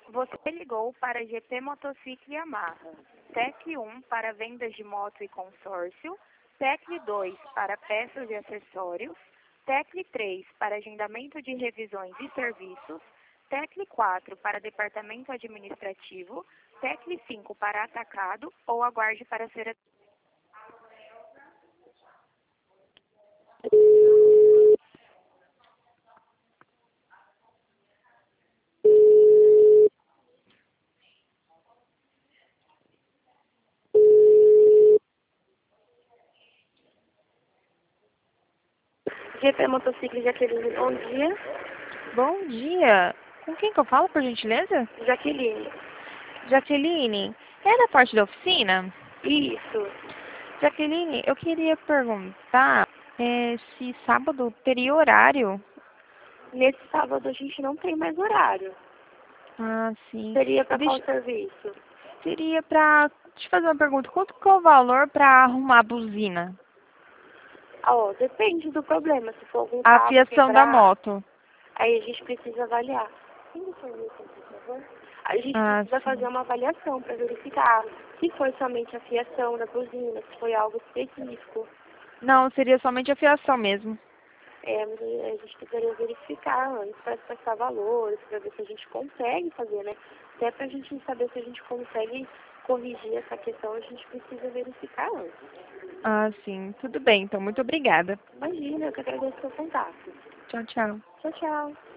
Você ligou para GP Motociclo Yamaha. TEC 1 para vendas de moto e consórcio. TEC 2 para peças e acessórios. TEC 3 para agendamento de revisões e serviços. TEC 4 para departamento administrativo. TEC 5 para atacado ou aguarde para ser GP Motociclo Jaqueline, bom dia. Bom dia. Com quem que eu falo, por gentileza? Jaqueline. Jaqueline, é da parte da oficina? Isso. Jaqueline, eu queria perguntar se sábado teria horário. Nesse sábado a gente não tem mais horário. Ah, sim. Seria para qual Deixa, serviço? seria pra te fazer uma pergunta. Quanto que é o valor para arrumar a buzina? Depende do problema. Se for algum A cabo afiação da quebrar, moto. aí a gente precisa avaliar. Por favor? A gente Ah, precisa fazer sim. uma avaliação para verificar se foi somente a fiação da buzina, se foi algo específico. Não, seria somente a fiação mesmo. Mas a gente precisaria verificar antes para passar valores, para ver se a gente consegue fazer, né? Até para a gente saber se a gente consegue corrigir essa questão, a gente precisa verificar antes. Ah, sim. Tudo bem, então. Muito obrigada. Imagina, eu que agradeço o seu contato. Tchau, tchau. Tchau, tchau.